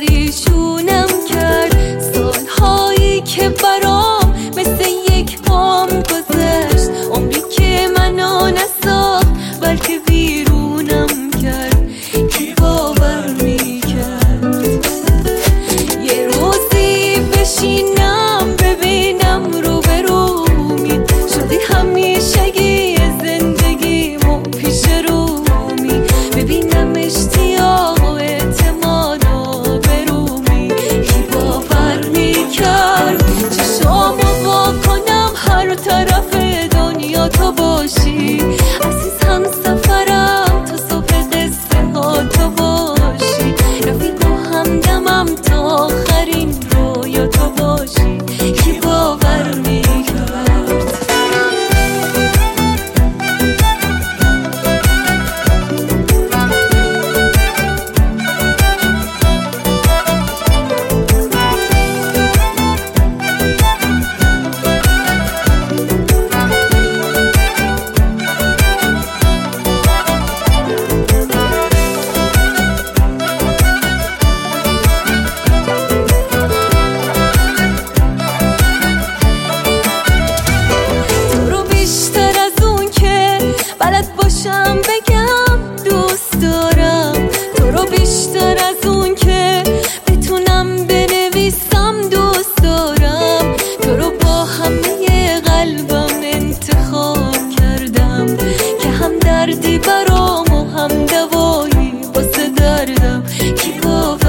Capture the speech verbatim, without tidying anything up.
پریشونم کرد. سالهایی که برام مثل یک عمر گذشت، عمری که منو نساخت بلکه ویرونم کرد. کی باور میکرد یه روزی بشینم ببینم رو به رومی شدی همیشگی زندگیمو پیش رومی، ببینم اشتیاق و اعتماد و برومی. کی باور میکرد چشامو وا کنم هر طرف دنیا تو باشی، عزیز هم سفرم تو صبح قصه ها تو باشی، رفیق و همدمم تا آخرین رویا تو باشی. کی باور میکرد بلد باشم بگم دوست دارم تو رو بیشتر از اون که بتونم بنویسم دوست دارم تو رو با همه قلبم انتخاب کردم که هم دردی برام و هم دوایی واسه دردم. کی